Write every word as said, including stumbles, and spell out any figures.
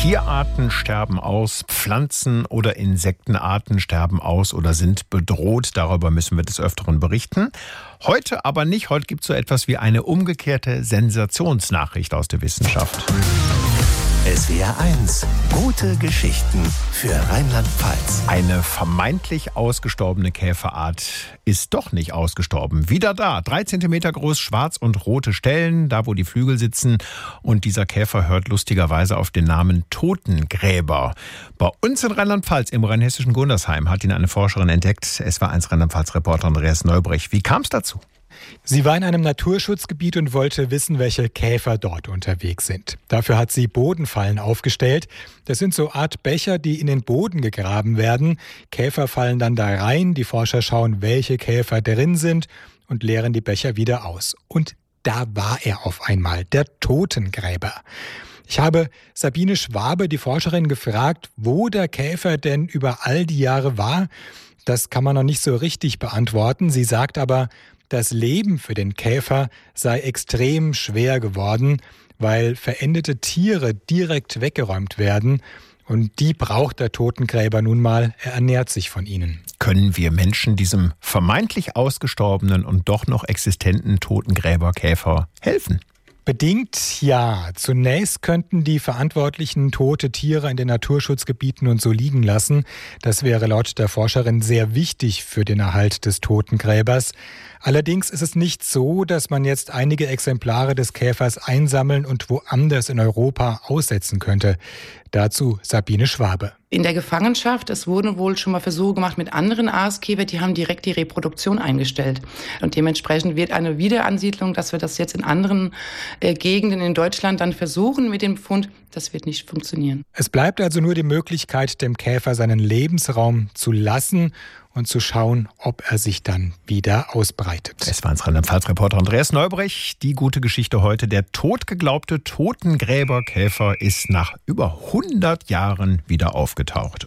Tierarten sterben aus, Pflanzen- oder Insektenarten sterben aus oder sind bedroht. Darüber müssen wir des Öfteren berichten. Heute aber nicht. Heute gibt es so etwas wie eine umgekehrte Sensationsnachricht aus der Wissenschaft. S W R eins. Gute Geschichten für Rheinland-Pfalz. Eine vermeintlich ausgestorbene Käferart ist doch nicht ausgestorben. Wieder da. Drei Zentimeter groß, schwarz und rote Stellen, da wo die Flügel sitzen. Und dieser Käfer hört lustigerweise auf den Namen Totengräber. Bei uns in Rheinland-Pfalz, im rheinhessischen Gundersheim, hat ihn eine Forscherin entdeckt. S W R eins Rheinland-Pfalz-Reporter Andreas Neubrech. Wie kam es dazu? Sie war in einem Naturschutzgebiet und wollte wissen, welche Käfer dort unterwegs sind. Dafür hat sie Bodenfallen aufgestellt. Das sind so Art Becher, die in den Boden gegraben werden. Käfer fallen dann da rein. Die Forscher schauen, welche Käfer drin sind und leeren die Becher wieder aus. Und da war er auf einmal, der Totengräber. Ich habe Sabine Schwabe, die Forscherin, gefragt, wo der Käfer denn über all die Jahre war. Das kann man noch nicht so richtig beantworten. Sie sagt aber, das Leben für den Käfer sei extrem schwer geworden, weil verendete Tiere direkt weggeräumt werden. Und die braucht der Totengräber nun mal, er ernährt sich von ihnen. Können wir Menschen diesem vermeintlich ausgestorbenen und doch noch existenten Totengräberkäfer helfen? Bedingt ja. Zunächst könnten die Verantwortlichen tote Tiere in den Naturschutzgebieten und so liegen lassen. Das wäre laut der Forscherin sehr wichtig für den Erhalt des Totengräbers. Allerdings ist es nicht so, dass man jetzt einige Exemplare des Käfers einsammeln und woanders in Europa aussetzen könnte. Dazu Sabine Schwabe. In der Gefangenschaft, es wurden wohl schon mal Versuche gemacht mit anderen Aaskäfer, die haben direkt die Reproduktion eingestellt. Und dementsprechend wird eine Wiederansiedlung, dass wir das jetzt in anderen äh, Gegenden in Deutschland dann versuchen mit dem Befund, das wird nicht funktionieren. Es bleibt also nur die Möglichkeit, dem Käfer seinen Lebensraum zu lassen und zu schauen, ob er sich dann wieder ausbreitet. Es war uns Rheinland-Pfalz-Reporter Andreas Neubrech. Die gute Geschichte heute. Der totgeglaubte Totengräberkäfer ist nach über hundert Jahren wieder aufgetaucht.